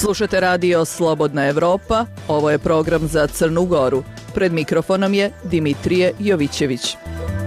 Slušate radio Slobodna Evropa, ovo je program za Crnu Goru. Pred mikrofonom je Dimitrije Jovićević.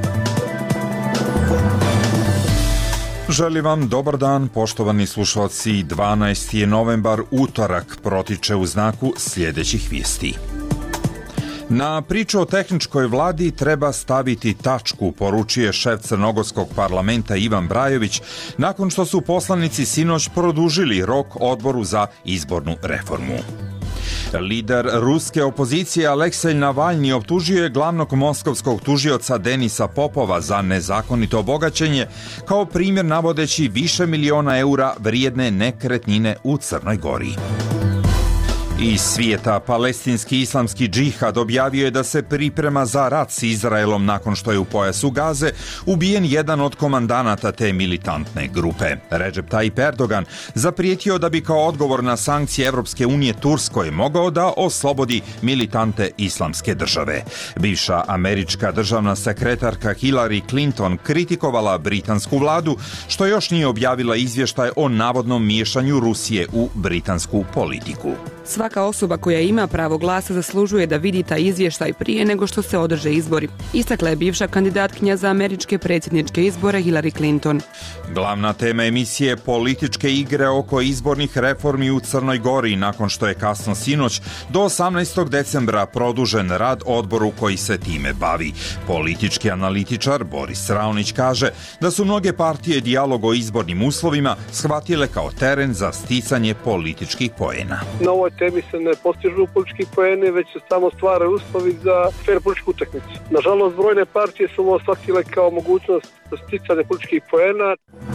Želim vam dobar dan, poštovani slušalci. 12. je novembar, utorak, protiče u znaku sljedećih vijesti. Na priču o tehničkoj vladi treba staviti tačku, poručuje šef crnogorskog parlamenta Ivan Brajović, nakon što su poslanici sinoć produžili rok odboru za izbornu reformu. Lider ruske opozicije Aleksej Navalni optužio je glavnog moskovskog tužioca Denisa Popova za nezakonito bogaćenje, kao primjer navodeći više miliona eura vrijedne nekretnine u Crnoj Gori. Iz svijeta, palestinski islamski džihad objavio je da se priprema za rat s Izraelom nakon što je u pojasu Gaze ubijen jedan od komandanata te militantne grupe. Recep Tayyip Erdogan zaprijetio da bi kao odgovor na sankcije Evropske unije Turskoj mogao da oslobodi militante islamske države. Bivša američka državna sekretarka Hillary Clinton kritikovala britansku vladu što još nije objavila izvještaj o navodnom miješanju Rusije u britansku politiku. Svaka osoba koja ima pravo glasa zaslužuje da vidi taj izvještaj prije nego što se održe izbori, istakla je bivša kandidatkinja za američke predsjedničke izbore Hillary Clinton. Glavna tema emisije političke igre oko izbornih reformi u Crnoj Gori, nakon što je kasno sinoć do 18. decembra produžen rad odboru koji se time bavi. Politički analitičar Boris Raonić kaže da su mnoge partije dijalog o izbornim uslovima shvatile kao teren za sticanje političkih poena. Na ovoj temi se ne postižu politički poeni, već se samo stvaraju uslovi za fer političku utakmicu. Nažalost, brojne partije su ovo shvatile kao mogućnost sticanja političkih poena.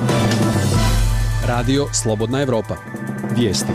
Radio Slobodna Evropa. Vijesti.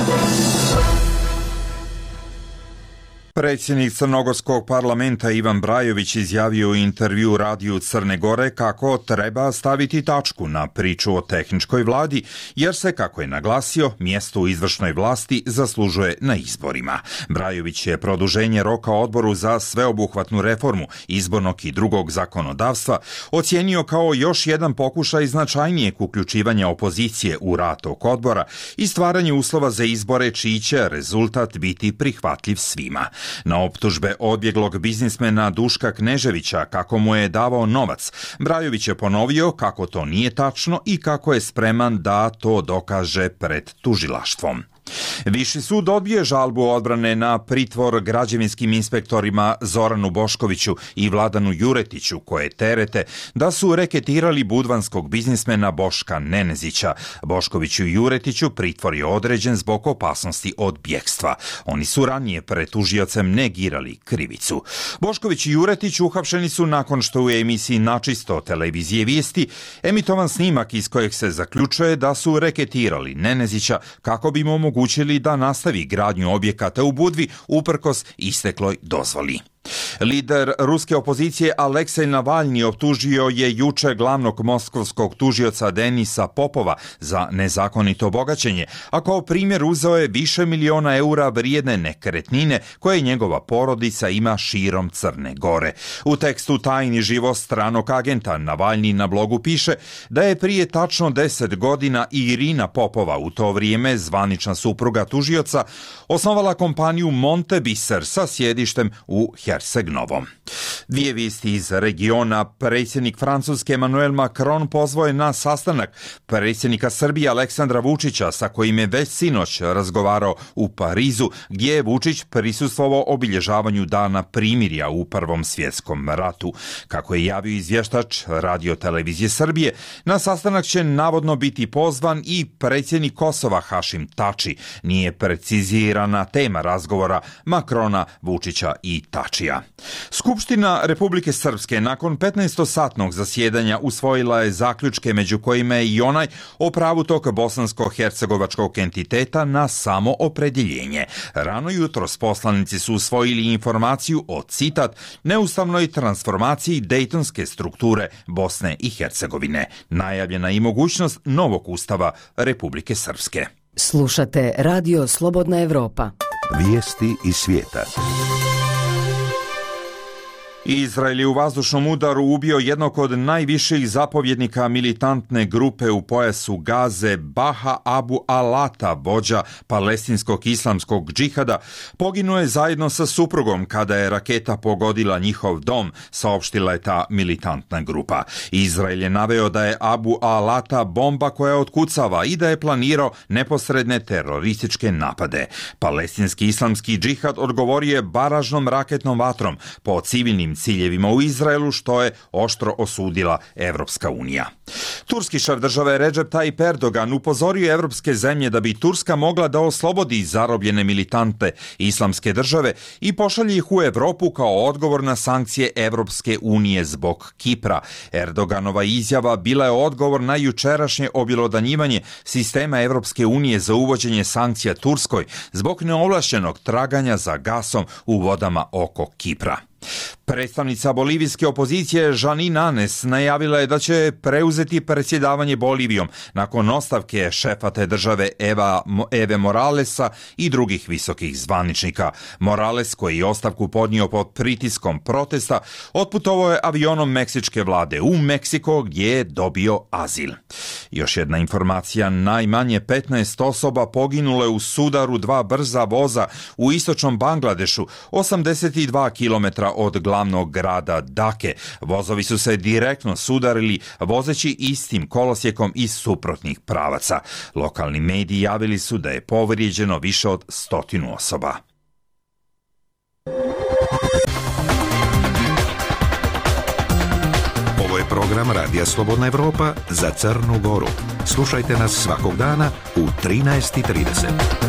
Predsjednik crnogorskog parlamenta Ivan Brajović izjavio u intervju radiju Crne Gore kako treba staviti tačku na priču o tehničkoj vladi, jer se, kako je naglasio, mjesto u izvršnoj vlasti zaslužuje na izborima. Brajović je produženje roka odboru za sveobuhvatnu reformu izbornog i drugog zakonodavstva ocijenio kao još jedan pokušaj značajnijeg uključivanja opozicije u rad tog odbora i stvaranje uslova za izbore čiji će rezultat biti prihvatljiv svima. Na optužbe odbjeglog biznismena Duška Kneževića kako mu je davao novac, Brajović je ponovio kako to nije tačno i kako je spreman da to dokaže pred tužilaštvom. Viši sud odbije žalbu odbrane na pritvor građevinskim inspektorima Zoranu Boškoviću i Vladanu Juretiću, koje terete da su reketirali budvanskog biznismena Boška Nenezića. Boškoviću i Juretiću pritvor je određen zbog opasnosti od bjekstva. Oni su ranije pred tužiocem negirali krivicu. Bošković i Juretić uhapšeni su nakon što u emisiji Načisto televizije Vijesti emitovan snimak iz kojeg se zaključuje da su reketirali Nenezića kako bi mu omogućili da nastavi gradnju objekata u Budvi uprkos istekloj dozvoli. Lider ruske opozicije Aleksej Navalni optužio je juče glavnog moskovskog tužioca Denisa Popova za nezakonito bogaćenje, a kao primjer uzeo je više miliona eura vrijedne nekretnine koje njegova porodica ima širom Crne Gore. U tekstu Tajni život stranog agenta Navalni na blogu piše da je prije tačno 10 godina Irina Popova, u to vrijeme zvanična supruga tužioca, osnovala kompaniju Montebiser sa sjedištem u Herceg-Novom. Dvije vijesti iz regiona. Predsjednik Francuske Emmanuel Macron pozvao je na sastanak predsjednika Srbije Aleksandra Vučića, sa kojim je već sinoć razgovarao u Parizu, gdje je Vučić prisustvovao obilježavanju dana primirja u Prvom svjetskom ratu. Kako je javio izvještač Radio Televizije Srbije, na sastanak će navodno biti pozvan i predsjednik Kosova Hašim Tači. Nije precizirana tema razgovora Macrona, Vučića i Tačija. Skupština Republike Srpske nakon 15-satnog zasjedanja usvojila je zaključke, među kojima je i onaj o pravu tog bosansko-hercegovačkog entiteta na samoopredjeljenje. Rano jutros poslanici su usvojili informaciju o, citat, neustavnoj transformaciji dejtonske strukture Bosne i Hercegovine. Najavljena i mogućnost novog ustava Republike Srpske. Slušate Radio Slobodna Evropa. Vijesti iz svijeta. Izrael je u vazdušnom udaru ubio jednog od najviših zapovjednika militantne grupe u pojasu Gaze, Baha Abu Alata, vođa palestinskog islamskog džihada, poginuo je zajedno sa suprugom kada je raketa pogodila njihov dom, saopštila je ta militantna grupa. Izrael je naveo da je Abu Alata bomba koja otkucava i da je planirao neposredne terorističke napade. Palestinski islamski džihad odgovorio je baražnom raketnom vatrom po civilnim ciljevima u Izraelu, što je oštro osudila Evropska unija. Turski šef države Recep Tayyip Erdogan upozorio evropske zemlje da bi Turska mogla da oslobodi zarobljene militante islamske države i pošalje ih u Evropu kao odgovor na sankcije Evropske unije zbog Kipra. Erdoganova izjava bila je odgovor na jučerašnje objelodanjivanje sistema Evropske unije za uvođenje sankcija Turskoj zbog neovlašćenog traganja za gasom u vodama oko Kipra. Predstavnica bolivijske opozicije Janine Áñez najavila je da će preuzeti predsjedavanje Bolivijom nakon ostavke šefa te države Eve Moralesa i drugih visokih zvaničnika. Morales, koji je ostavku podnio pod pritiskom protesta, otputovao je avionom meksičke vlade u Meksiko gdje je dobio azil. Još jedna informacija, najmanje 15 osoba poginulo je u sudaru dva brza voza u istočnom Bangladešu, 82 km od glavnog grada Dake. Vozovi su se direktno sudarili vozeći istim kolosjekom iz suprotnih pravaca. Lokalni mediji javili su da je povrijeđeno više od 100 osoba. Ovo je program Radija Slobodna Evropa za Crnu Goru. Slušajte nas svakog dana u 13:30.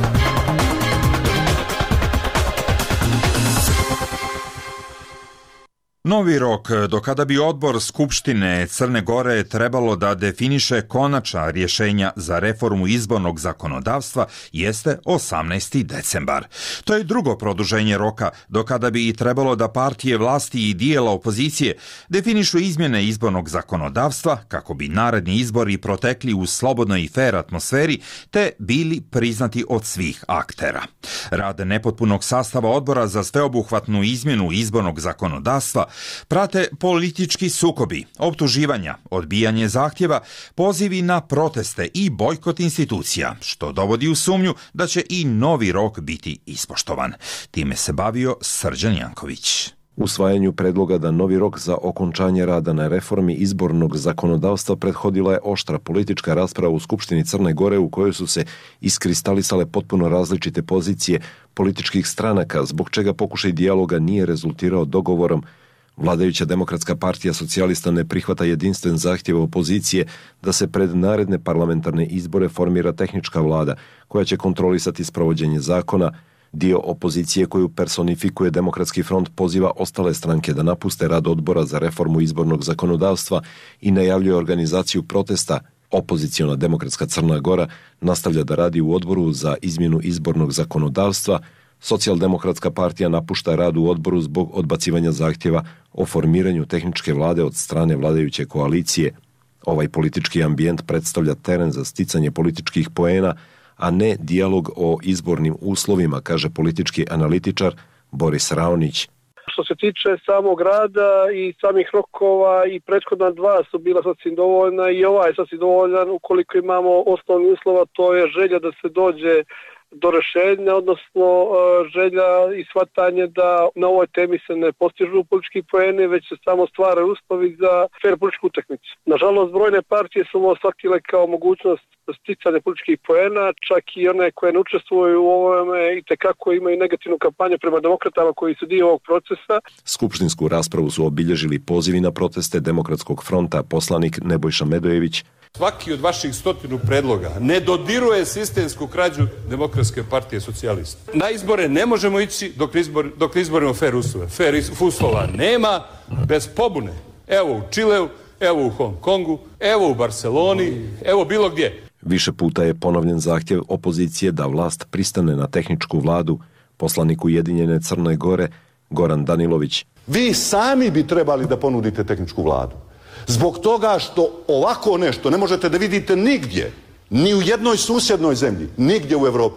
Novi rok do kada bi odbor Skupštine Crne Gore trebalo da definiše konačna rješenja za reformu izbornog zakonodavstva jeste 18. decembar. To je drugo produženje roka do kada bi i trebalo da partije vlasti i dijela opozicije definišu izmjene izbornog zakonodavstva kako bi naredni izbori protekli u slobodnoj i fer atmosferi te bili priznati od svih aktera. Rad nepotpunog sastava odbora za sveobuhvatnu izmjenu izbornog zakonodavstva prate politički sukobi, optuživanja, odbijanje zahtjeva, pozivi na proteste i bojkot institucija, što dovodi u sumnju da će i novi rok biti ispoštovan. Time se bavio Srđan Janković. Usvajanju predloga da novi rok za okončanje rada na reformi izbornog zakonodavstva prethodila je oštra politička rasprava u Skupštini Crne Gore u kojoj su se iskristalisale potpuno različite pozicije političkih stranaka, zbog čega pokušaj dijaloga nije rezultirao dogovorom. Vladajuća Demokratska partija socijalista ne prihvata jedinstven zahtjev opozicije da se pred naredne parlamentarne izbore formira tehnička vlada koja će kontrolisati sprovođenje zakona. Dio opozicije koju personifikuje Demokratski front poziva ostale stranke da napuste rad odbora za reformu izbornog zakonodavstva i najavljuje organizaciju protesta. Opoziciona Demokratska Crna Gora nastavlja da radi u odboru za izmjenu izbornog zakonodavstva. Socijaldemokratska partija napušta rad u odboru zbog odbacivanja zahtjeva o formiranju tehničke vlade od strane vladajuće koalicije. Ovaj politički ambijent predstavlja teren za sticanje političkih poena, a ne dijalog o izbornim uslovima, kaže politički analitičar Boris Raonić. Što se tiče samog rada i samih rokova i prethodna dva su bila sasvim dovoljna i ovaj je sasvim dovoljan ukoliko imamo osnovni uslova, to je želja da se dođe do rješenja, odnosno želja i shvatanje da na ovoj temi se ne postižu politički poeni, već se samo stvaraju uslovi za fer političku utakmicu. Nažalost, brojne partije su ovo shvatile kao mogućnost sticanja političkih poena, čak i one koje ne učestvuju u ovome i tekako imaju negativnu kampanju prema demokratama koji su dio ovog procesa. Skupštinsku raspravu su obilježili pozivi na proteste Demokratskog fronta, poslanik Nebojša Medojević. Svaki od vaših 100 predloga ne dodiruje sistemsku krađu Demokratske partije socijalista. Na izbore ne možemo ići dok izborimo fer uslove. Fer uslova nema bez pobune. Evo u Čileu, evo u Hong Kongu, evo u Barceloni, evo bilo gdje. Više puta je ponovljen zahtjev opozicije da vlast pristane na tehničku vladu. Poslanik Ujedinjene Crne Gore Goran Danilović. Vi sami bi trebali da ponudite tehničku vladu. Zbog toga što ovako nešto ne možete da vidite nigdje, ni u jednoj susjednoj zemlji, nigdje u Evropi.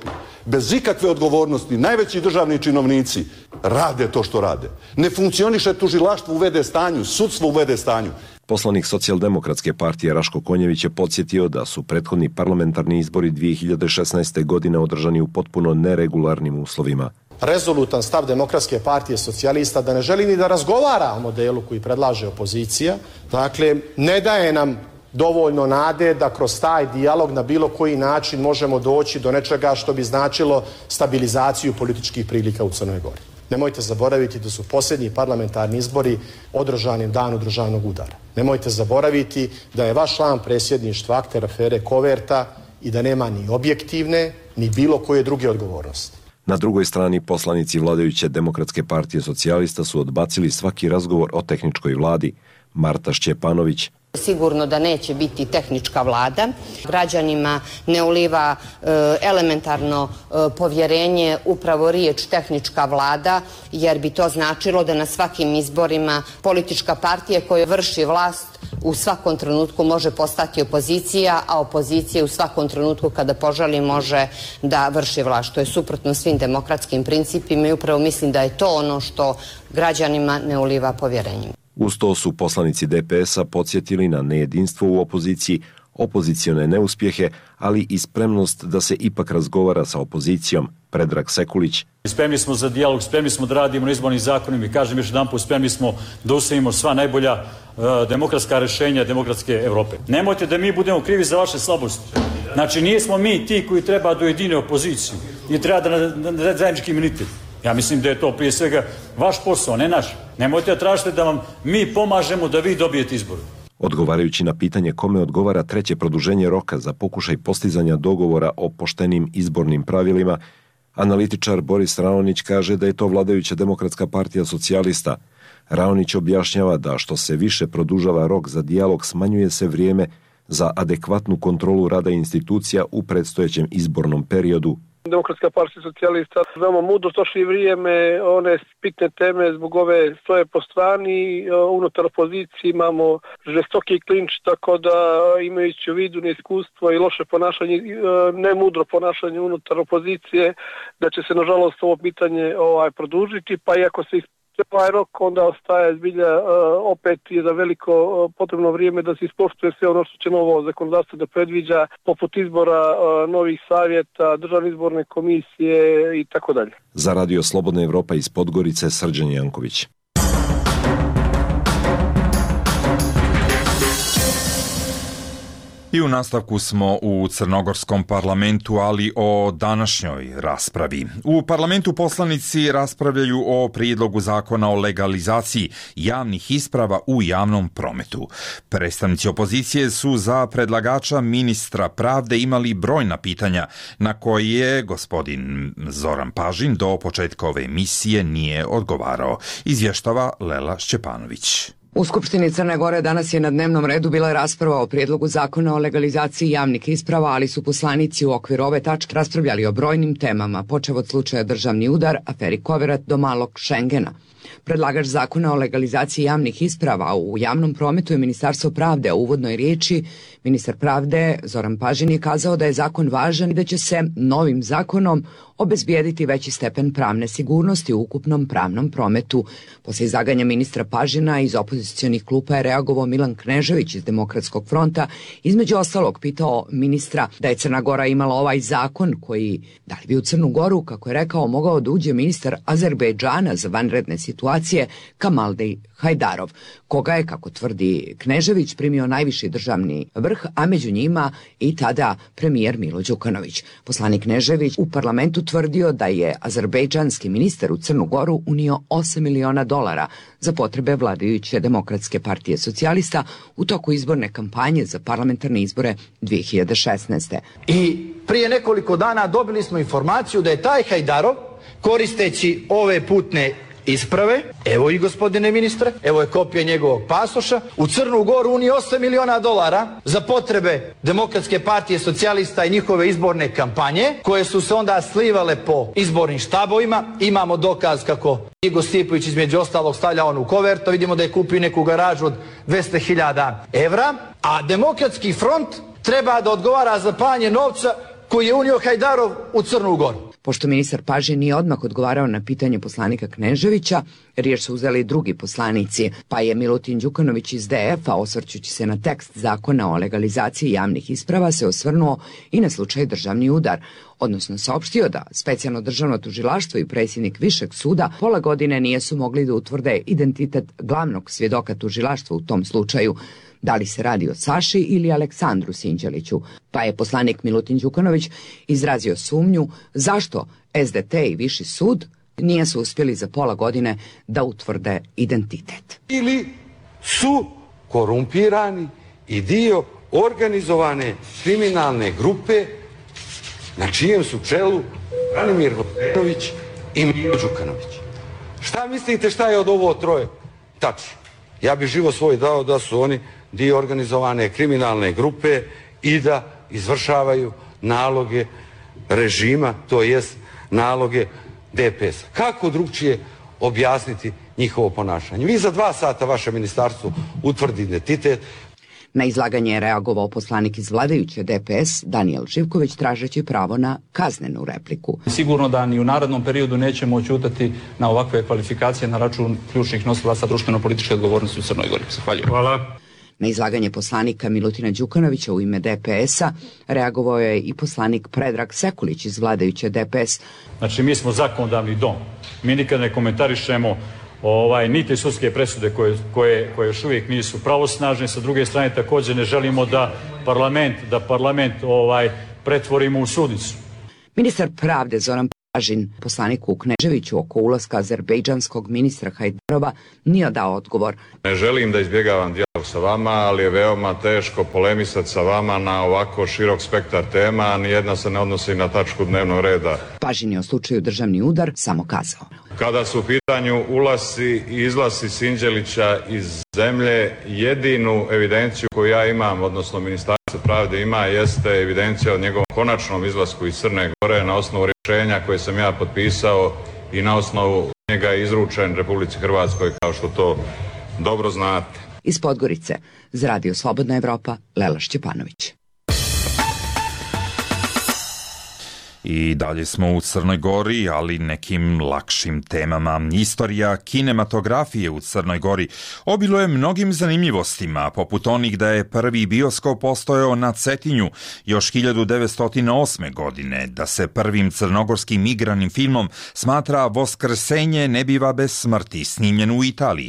bez ikakve odgovornosti, najveći državni činovnici rade to što rade. Ne funkcioniše tužilaštvo u v.d. stanju, sudstvo u v.d. stanju. Poslanik Socijaldemokratske partije Raško Konjević je podsjetio da su prethodni parlamentarni izbori 2016. godine održani u potpuno neregularnim uslovima. Rezolutan stav Demokratske partije socijalista da ne želi ni da razgovara o modelu koji predlaže opozicija. Dakle, ne daje nam dovoljno nade da kroz taj dijalog na bilo koji način možemo doći do nečega što bi značilo stabilizaciju političkih prilika u Crnoj Gori. Nemojte zaboraviti da su posljednji parlamentarni izbori održani danu državnog udara. Nemojte zaboraviti da je vaš član predsjedništva akter afere Koverta i da nema ni objektivne, ni bilo koje druge odgovornosti. Na drugoj strani poslanici vladajuće Demokratske partije socijalista su odbacili svaki razgovor o tehničkoj vladi. Marta Šćepanović: sigurno da neće biti tehnička vlada. Građanima ne uliva elementarno povjerenje upravo riječ tehnička vlada, jer bi to značilo da na svakim izborima politička partija koja vrši vlast u svakom trenutku može postati opozicija, a opozicija u svakom trenutku kada poželi može da vrši vlast, što je suprotno svim demokratskim principima i upravo mislim da je to ono što građanima ne uliva povjerenje. Uz to su poslanici DPS-a podsjetili na nejedinstvo u opoziciji, opozicione neuspjehe, ali i spremnost da se ipak razgovara sa opozicijom. Predrag Sekulić: spremni smo za dijalog, spremni smo da radimo na izbornim zakonima i kažem još jedanput, spremni smo da usvojimo sva najbolja demokratska rješenja demokratske Europe. Nemojte da mi budemo krivi za vaše slabosti. Znači, nismo mi ti koji treba da ujedine opoziciju i treba da zajednički imunitet. Ja mislim da je to prije svega vaš posao, ne naš. Nemojte da tražite da vam mi pomažemo da vi dobijete izbor. Odgovarajući na pitanje kome odgovara treće produženje roka za pokušaj postizanja dogovora o poštenim izbornim pravilima, analitičar Boris Raonić kaže da je to vladajuća Demokratska partija socijalista. Raonić objašnjava da što se više produžava rok za dijalog, smanjuje se vrijeme za adekvatnu kontrolu rada institucija u predstojećem izbornom periodu. Demokratska partija socijalista veoma mudro troši vrijeme, one bitne teme zbog ove stoje po strani, unutar opozicije imamo žestoki klinč, tako da imajući u vidu neiskustvo i loše ponašanje, nemudro ponašanje unutar opozicije, da će se nažalost ovo pitanje produžiti, pa iako se ovaj rok onda ostaje zbilja, opet je za veliko potrebno vrijeme da se ispoštuje sve ono što će novo zakonodavstvo da predviđa, poput izbora novih savjeta, državne izborne komisije i tako dalje. Za Radio Slobodna Evropa iz Podgorice, Srđan Janković. I u nastavku smo u crnogorskom parlamentu, ali o današnjoj raspravi. U parlamentu poslanici raspravljaju o prijedlogu zakona o legalizaciji javnih isprava u javnom prometu. Predstavnici opozicije su za predlagača ministra pravde imali brojna pitanja na koje gospodin Zoran Pažin do početka ove emisije nije odgovarao, izvještava Lela Šćepanović. U Skupštini Crne Gore danas je na dnevnom redu bila rasprava o prijedlogu zakona o legalizaciji javnih isprava, ali su poslanici u okviru ove tačke raspravljali o brojnim temama, počev od slučaja državni udar, aferi Koverat do malog Šengena. Predlagač zakona o legalizaciji javnih isprava u javnom prometu je Ministarstvo pravde. U uvodnoj riječi ministar pravde Zoran Pažin je kazao da je zakon važan i da će se novim zakonom obezbijediti veći stepen pravne sigurnosti u ukupnom pravnom prometu. Poslije izlaganja ministra Pažina iz opozicionih klupa je reagovao Milan Knežević iz Demokratskog fronta. Između ostalog pitao ministra da je Crna Gora imala ovaj zakon koji, da li bi u Crnu Goru, kako je rekao, mogao da uđe ministar Azerbejdžana za vanredne situacije Kamaldej Hajdarov, koga je, kako tvrdi Knežević, primio najviši državni vrh, a među njima i tada premijer Milo Đukanović. Poslanik Knežević u parlamentu tvrdio da je azerbejdžanski ministar u Crnu Goru unio $8 miliona za potrebe vladajuće Demokratske partije socijalista u toku izborne kampanje za parlamentarne izbore 2016. I prije nekoliko dana dobili smo informaciju da je taj Hajdarov, koristeći ove putne isprave, evo i gospodine ministre, evo je kopija njegovog pasoša, u Crnu Goru unio $8 miliona za potrebe Demokratske partije socijalista i njihove izborne kampanje, koje su se onda slivale po izbornim štabovima. Imamo dokaz kako Igo Stipović između ostalog stavlja onu kovertu, vidimo da je kupio neku garažu od 200.000 evra, a Demokratski front treba da odgovara za pranje novca koji je unio Hajdarov u Crnu Goru. Pošto ministar Pažin nije odmah odgovarao na pitanje poslanika Kneževića, riječ su uzeli drugi poslanici, pa je Milutin Đukanović iz DF-a, osvrćući se na tekst zakona o legalizaciji javnih isprava, se osvrnuo i na slučaj državni udar, odnosno saopštio da specijalno državno tužilaštvo i predsjednik Višeg suda pola godine nisu mogli da utvrde identitet glavnog svjedoka tužilaštva u tom slučaju, da li se radi o Saši ili Aleksandru Sinđeliću, pa je poslanik Milutin Đukanović izrazio sumnju zašto SDT i Viši sud nisu uspjeli za pola godine da utvrde identitet. Ili su korumpirani i dio organizovane kriminalne grupe na čijem su čelu Branimir Vodenović i Milo Đukanović. Šta mislite šta je od ovo troje tačno? Ja bih živo svoj dao da su oni dio organizovane kriminalne grupe i da izvršavaju naloge režima, to jest naloge DPS-a. Kako drugčije objasniti njihovo ponašanje? Vi za 2 sata vaše ministarstvo utvrdi identitet. Na izlaganje je reagovao poslanik iz vladajuće DPS Danijel Živković tražeći pravo na kaznenu repliku. Sigurno da ni u narednom periodu nećemo ćutati na ovakve kvalifikacije na račun ključnih nosilaca društveno-političke odgovornosti u Crnoj Gori. Zahvaljujem. Hvala. Na izlaganje poslanika Milutina Đukanovića u ime DPS-a reagovao je i poslanik Predrag Sekulić iz vladajuće DPS. Znači, mi smo zakonodavni dom. Mi nikad ne komentarišemo niti sudske presude koje još uvijek nisu pravosnažne. Sa druge strane, također ne želimo da parlament pretvorimo u sudnicu. Ministar pravde Zoran Pažin poslaniku Kneževiću oko ulaska azerbejdžanskog ministra Hajdarova nije dao odgovor. Ne želim da izbjegavam dijalog sa vama, ali je veoma teško polemisati sa vama na ovako širok spektar tema, a nijedna se ne odnosi na tačku dnevnog reda. Pažin je o slučaju državni udar samo kazao. Kada su u pitanju ulasci i izlasci Sinđelića iz zemlje, jedinu evidenciju koju ja imam, odnosno Ministarstvo pravde ima, jeste evidencija o njegovom konačnom izlasku iz Crne Gore na osnovu rješenja koje sam ja potpisao i na osnovu njega je izručen Republici Hrvatskoj, kao što to dobro znate. Iz Podgorice, za Radio Slobodna Evropa, Lela Šćepanović. I dalje smo u Crnoj Gori, ali nekim lakšim temama. Istorija kinematografije u Crnoj Gori obiluje mnogim zanimljivostima, poput onih da je prvi bioskop postojao na Cetinju još 1908. godine, da se prvim crnogorskim igranim filmom smatra Voskrsenje ne biva bez smrti, snimljen u Italiji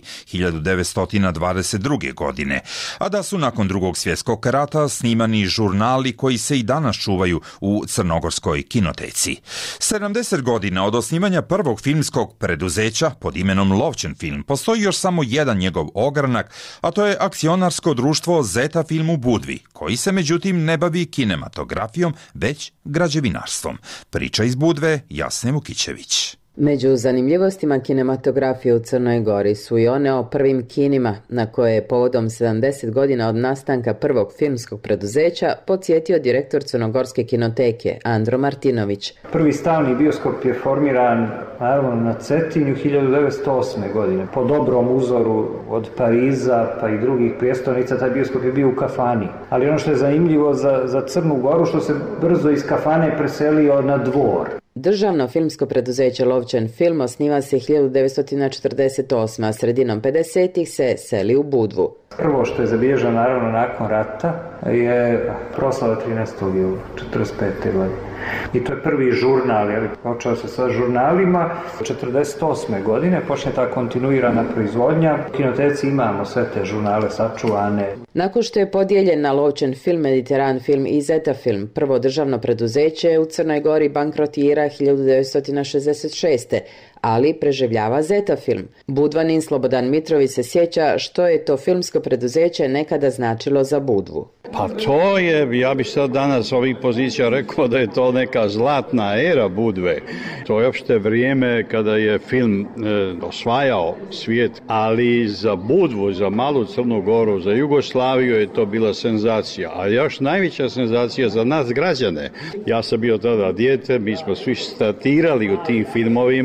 1922. godine, a da su nakon Drugog svjetskog rata snimani žurnali koji se i danas čuvaju u crnogorskoj kinoteci. 70 godina od osnivanja prvog filmskog preduzeća pod imenom Lovćen film postoji još samo jedan njegov ogranak, a to je akcionarsko društvo Zeta film u Budvi, koji se međutim ne bavi kinematografijom, već građevinarstvom. Priča iz Budve, Jasne Vukićević. Među zanimljivostima kinematografije u Crnoj Gori su i one o prvim kinima, na koje je povodom 70 godina od nastanka prvog filmskog preduzeća podsjetio direktor Crnogorske kinoteke Andro Martinović. Prvi stalni bioskop je formiran naravno na Cetinju 1908. godine. Po dobrom uzoru od Pariza pa i drugih prijestolnica taj bioskop je bio u kafani. Ali ono što je zanimljivo za Crnu Goru, što se brzo iz kafane preselio na dvor. Državno filmsko preduzeće Lovćen film osniva se 1948. a sredinom 50-ih se seli u Budvu. Prvo što je zabilježeno naravno nakon rata je proslava 13. jula 1945. godine. I to je prvi žurnal, počeo se sa žurnalima. 1948. godine počne ta kontinuirana proizvodnja. U kinoteci imamo sve te žurnale sačuvane. Nakon što je podijeljen na Lovćen film, Mediteran film i Zeta film, prvo državno preduzeće u Crnoj Gori bankrotira 1966. ali preživljava Zeta film. Budvanin Slobodan Mitrović se sjeća što je to filmsko preduzeće nekada značilo za Budvu. Pa to je, ja bih sad danas ovih pozicija rekao da je to neka zlatna era Budve. To je opšte vrijeme kada je film osvajao svijet, ali za Budvu, za malu Crnu Goru, za Jugoslaviju je to bila senzacija. A još najveća senzacija za nas građane. Ja sam bio tada dijete, mi smo svi statirali u tim filmovima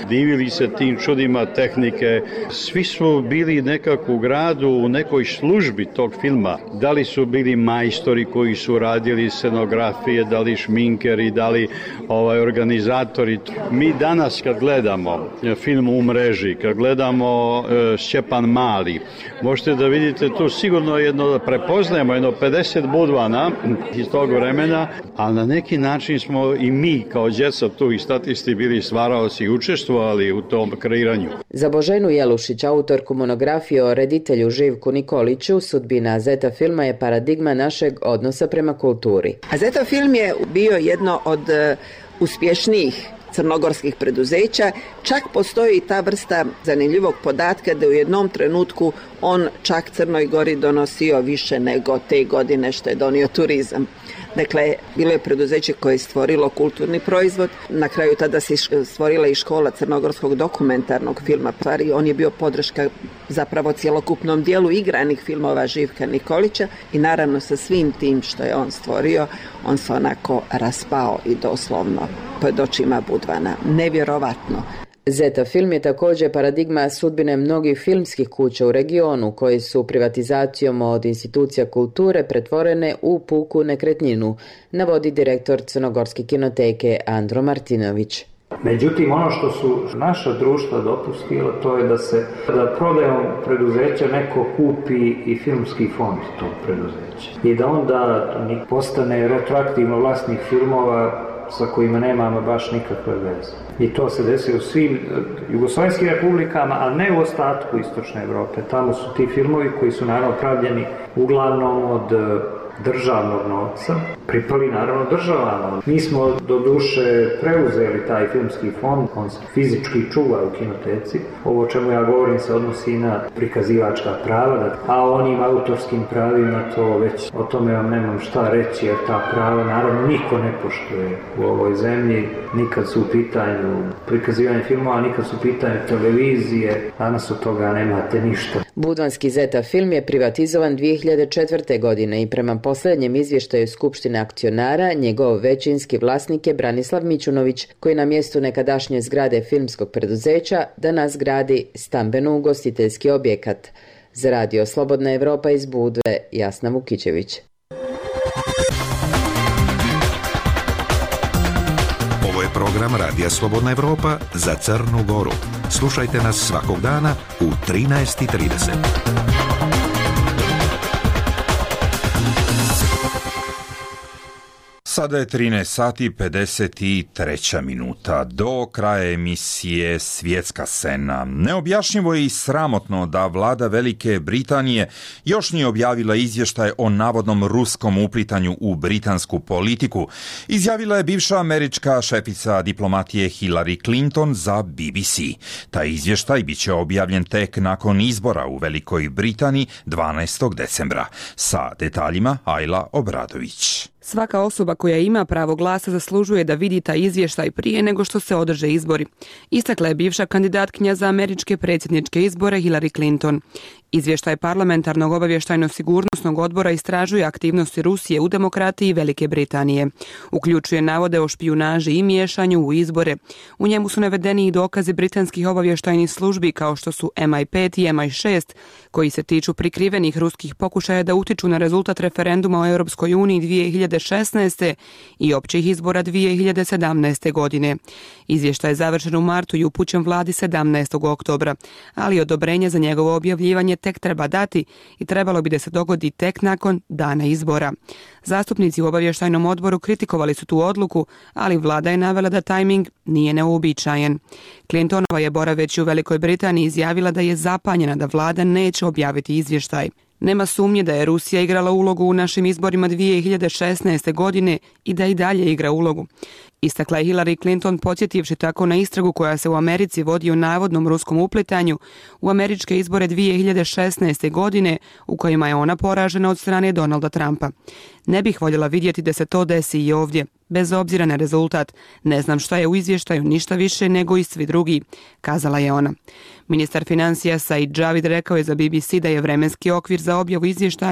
divili se tim čudima tehnike. Svi su bili nekako u gradu u nekoj službi tog filma. Da li su bili majstori koji su radili scenografije, da li šminkeri, da li organizatori. Mi danas kad gledamo film u mreži, kad gledamo Stjepan Mali, možete da vidite tu sigurno prepoznajemo jedno 50 budvana iz tog vremena, ali na neki način smo i mi kao djeca tu i statisti bili stvaraoci i učestvovali u tom kreiranju. Za Boženu Jelušić, autorku monografije o reditelju Živku Nikoliću, sudbina Zeta filma je paradigma našeg odnosa prema kulturi. A Zeta film je bio jedno od uspješnijih crnogorskih preduzeća. Čak postoji ta vrsta zanimljivog podatka da u jednom trenutku on čak Crnoj Gori donosio više nego te godine što je donio turizam. Dakle, bilo je preduzeće koje je stvorilo kulturni proizvod. Na kraju tada se stvorila i škola crnogorskog dokumentarnog filma. On je bio podrška zapravo cjelokupnom dijelu igranih filmova Živka Nikolića i naravno sa svim tim što je on stvorio, on se onako raspao i doslovno pred očima budvana. Nevjerovatno. Zeta film je također paradigma sudbine mnogih filmskih kuća u regionu koji su privatizacijom od institucija kulture pretvorene u puku nekretninu, navodi direktor Crnogorske kinoteke Andro Martinović. Međutim, ono što su naša društva dopustila, to je da prodajom preduzeća neko kupi i filmski fond tog preduzeća. I da onda postane retroaktivno vlasnik filmova sa kojima nemamo baš nikakve veze. I to se desi u svim jugoslavenskim republikama, a ne u ostatku istočne Evrope. Tamo su ti filmovi koji su naravno pravljeni uglavnom od državnog novca, pripali naravno državama. Mi smo do duše preuzeli taj filmski fond, on se fizički čuva u kinoteci. Ovo o čemu ja govorim se odnosi na prikazivačka prava, a o onim autorskim pravima to već, o tome vam nemam šta reći, jer ta prava naravno niko ne poštuje u ovoj zemlji, nikad su u pitanju prikazivanje filmova, nikad su u pitanju televizije, danas od toga nemate ništa. Budvanski Zeta film je privatizovan 2004. godine i prema posljednjem izvještaju Skupštine akcionara, njegov većinski vlasnik je Branislav Mićunović, koji na mjestu nekadašnje zgrade filmskog preduzeća danas gradi stambeno-ugostiteljski objekat. Za radio Slobodna Evropa iz Budve, Jasna Vukićević. Ovo je program Radija Slobodna Evropa za Crnu Goru. Slušajte nas svakog dana u 13:30. Sada je 13 sati 53 minuta. Do kraja emisije Svjetska scena. Neobjašnjivo je i sramotno da vlada Velike Britanije još nije objavila izvještaj o navodnom ruskom uplitanju u britansku politiku. Izjavila je bivša američka šefica diplomatije Hillary Clinton za BBC. Taj izvještaj bit će objavljen tek nakon izbora u Velikoj Britaniji 12. decembra. Sa detaljima Ajla Obradović. Svaka osoba koja ima pravo glasa zaslužuje da vidi taj izvještaj prije nego što se održe izbori. Istakla je bivša kandidatkinja za američke predsjedničke izbore Hillary Clinton. Izvještaj parlamentarnog obavještajno-sigurnosnog odbora istražuje aktivnosti Rusije u demokratiji Velike Britanije. Uključuje navode o špijunaži i miješanju u izbore. U njemu su navedeni i dokazi britanskih obavještajnih službi kao što su MI5 i MI6, koji se tiču prikrivenih ruskih pokušaja da utiču na rezultat referenduma o Europskoj uniji 2016. i općih izbora 2017. godine. Izvještaj je završen u martu i upućen vladi 17. oktobra, ali odobrenje za njegovo objavljivanje tek treba dati i trebalo bi da se dogodi tek nakon dana izbora. Zastupnici u obavještajnom odboru kritikovali su tu odluku, ali vlada je navela da tajming nije neuobičajen. Clintonova je boraveći u Velikoj Britaniji izjavila da je zapanjena da vlada neće objaviti izvještaj. Nema sumnje da je Rusija igrala ulogu u našim izborima 2016. godine i da i dalje igra ulogu. Istakla je Hillary Clinton podsjetivši tako na istragu koja se u Americi vodi o navodnom ruskom uplitanju u američke izbore 2016. godine u kojima je ona poražena od strane Donalda Trumpa. Ne bih voljela vidjeti da se to desi i ovdje, bez obzira na rezultat. Ne znam šta je u izvještaju ništa više nego i svi drugi, kazala je ona. Ministar financija Said Javid rekao je za BBC da je vremenski okvir za objavu izvještaja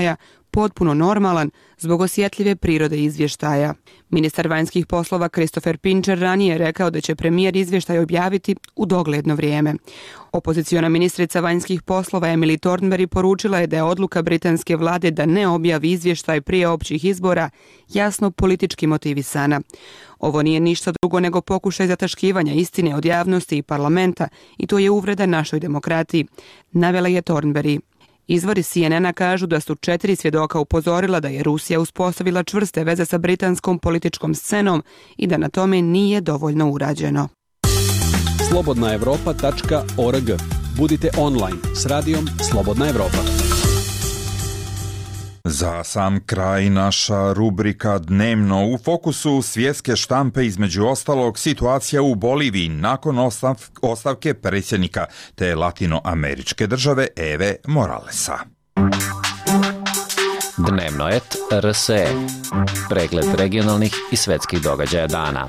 potpuno normalan zbog osjetljive prirode izvještaja. Ministar vanjskih poslova Christopher Pincher ranije je rekao da će premijer izvještaj objaviti u dogledno vrijeme. Opoziciona ministrica vanjskih poslova Emily Thornberry poručila je da je odluka britanske vlade da ne objavi izvještaj prije općih izbora jasno politički motivisana. Ovo nije ništa drugo nego pokušaj zataškivanja istine od javnosti i parlamenta i to je uvreda našoj demokratiji, navela je Thornberry. Izvori CNN-a kažu da su 4 svjedoka upozorila da je Rusija uspostavila čvrste veze sa britanskom političkom scenom i da na tome nije dovoljno urađeno. Slobodnaevropa.org. Budite online s radijom Slobodna Evropa. Za sam kraj naša rubrika Dnevno u fokusu svjetske štampe, između ostalog situacija u Boliviji nakon ostavke predsjednika te latinoameričke države Eve Moralesa. Dnevno et RSE. Pregled regionalnih i svjetskih događaja dana.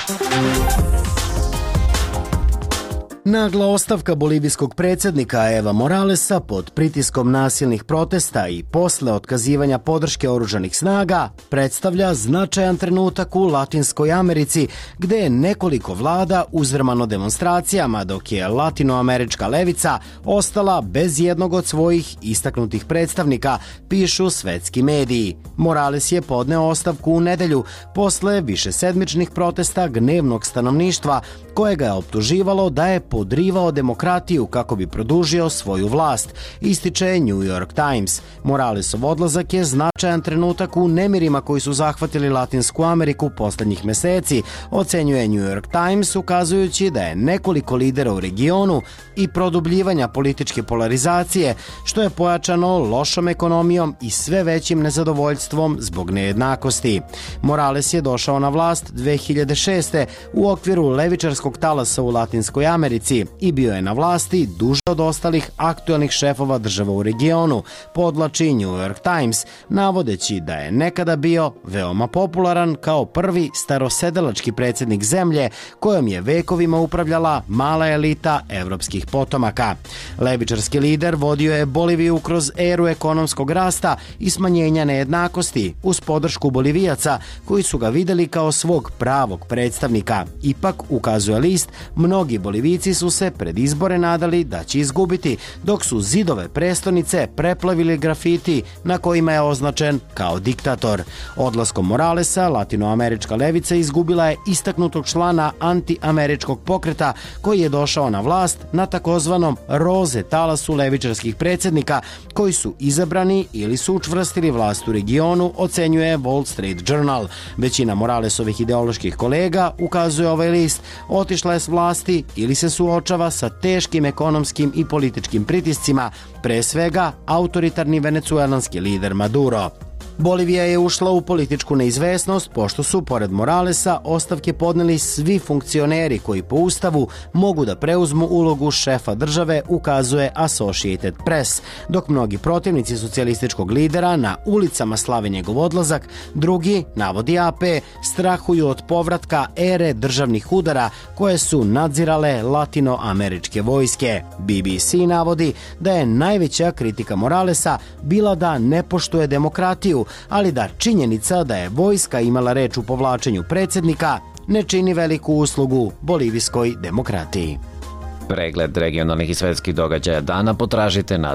Nagla ostavka bolivijskog predsjednika Eva Moralesa pod pritiskom nasilnih protesta i posle otkazivanja podrške oružanih snaga predstavlja značajan trenutak u Latinskoj Americi, gdje je nekoliko vlada uzdrmano demonstracijama, dok je latinoamerička levica ostala bez jednog od svojih istaknutih predstavnika, pišu svetski mediji. Morales je podneo ostavku u nedelju posle višesedmičnih protesta gnevnog stanovništva, kojega je optuživalo da je podrivao demokratiju kako bi produžio svoju vlast, ističe New York Times. Moralesov odlazak je značajan trenutak u nemirima koji su zahvatili Latinsku Ameriku posljednjih meseci, ocenjuje New York Times, ukazujući da je nekoliko lidera u regionu i produbljivanja političke polarizacije, što je pojačano lošom ekonomijom i sve većim nezadovoljstvom zbog nejednakosti. Morales je došao na vlast 2006. u okviru levičarskog talasa u Latinskoj Americi i bio je na vlasti duže od ostalih aktualnih šefova država u regionu, podvlači New York Times, navodeći da je nekada bio veoma popularan kao prvi starosedelački predsjednik zemlje kojom je vekovima upravljala mala elita evropskih potomaka. Levičarski lider vodio je Boliviju kroz eru ekonomskog rasta i smanjenja nejednakosti uz podršku Bolivijaca koji su ga vidjeli kao svog pravog predstavnika. Ipak, ukazuje list, mnogi Bolivijci su se pred izbore nadali da će izgubiti, dok su zidove prestonice preplavili grafiti na kojima je označen kao diktator. Odlaskom Moralesa, latinoamerička levica izgubila je istaknutog člana antiameričkog pokreta koji je došao na vlast na takozvanom roze talasu levičarskih predsjednika koji su izabrani ili su učvrstili vlast u regionu, ocenjuje Wall Street Journal. Većina Moralesovih ideoloških kolega, ukazuje ovaj list, otišla je s vlasti ili se suočava sa teškim ekonomskim i političkim pritiscima, pre svega autoritarni venecuelanski lider Maduro. Bolivija je ušla u političku neizvesnost pošto su, pored Moralesa, ostavke podneli svi funkcioneri koji po ustavu mogu da preuzmu ulogu šefa države, ukazuje Associated Press, dok mnogi protivnici socijalističkog lidera na ulicama slave njegov odlazak, drugi, navodi AP, strahuju od povratka ere državnih udara koje su nadzirale latinoameričke vojske. BBC navodi da je najveća kritika Moralesa bila da ne poštuje demokratiju, ali da činjenica da je vojska imala reč u povlačenju predsjednika ne čini veliku uslugu bolivijskoj demokratiji. Pregled regionalnih i svjetskih događaja dana potražite na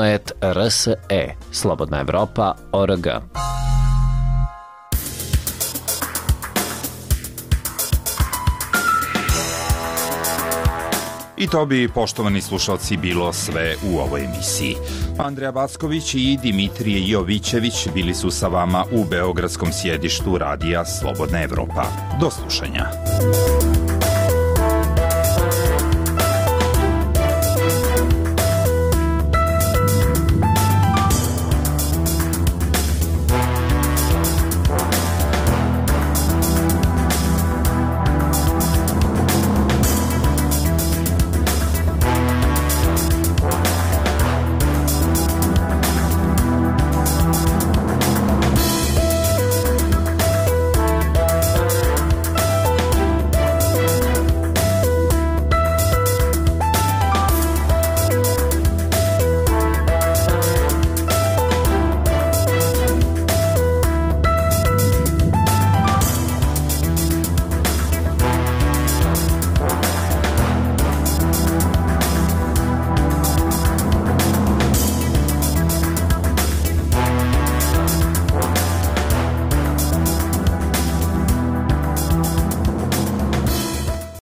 dnevno.rs.e. Slobodna Evropa.org. I to bi, poštovani slušalci, bilo sve u ovoj emisiji. Andreja Backović i Dimitrije Jovićević bili su sa vama u beogradskom sjedištu radija Slobodna Evropa. Do slušanja.